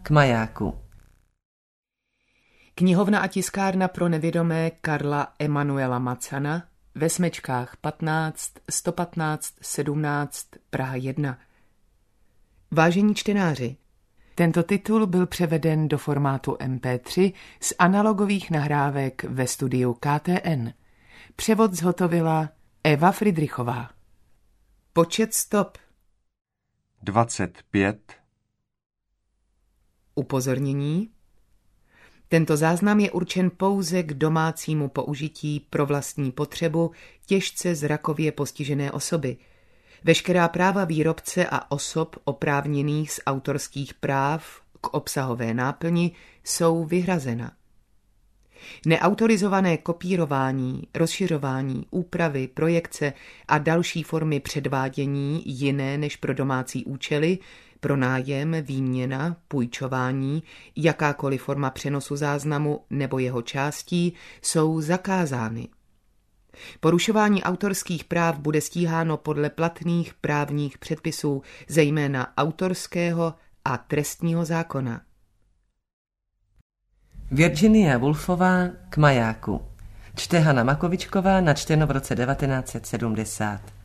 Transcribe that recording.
k majáku. Knihovna a tiskárna pro nevědomé Karla Emanuela Macana ve Smečkách 15 115 17 Praha 1. Vážení čtenáři, tento titul byl převeden do formátu MP3 z analogových nahrávek ve studiu KTN. Převod zhotovila Eva Fridrichová. Počet stop 25. Upozornění. Tento záznam je určen pouze k domácímu použití pro vlastní potřebu těžce zrakově postižené osoby. Veškerá práva výrobce a osob oprávněných z autorských práv k obsahové náplni jsou vyhrazena. Neautorizované kopírování, rozšiřování, úpravy, projekce a další formy předvádění jiné než pro domácí účely, pronájem, výměna, půjčování, jakákoliv forma přenosu záznamu nebo jeho částí jsou zakázány. Porušování autorských práv bude stíháno podle platných právních předpisů, zejména autorského a trestního zákona. Virginia Woolfová k majáku. Čte Hana Makovičková, načteno v roce 1970.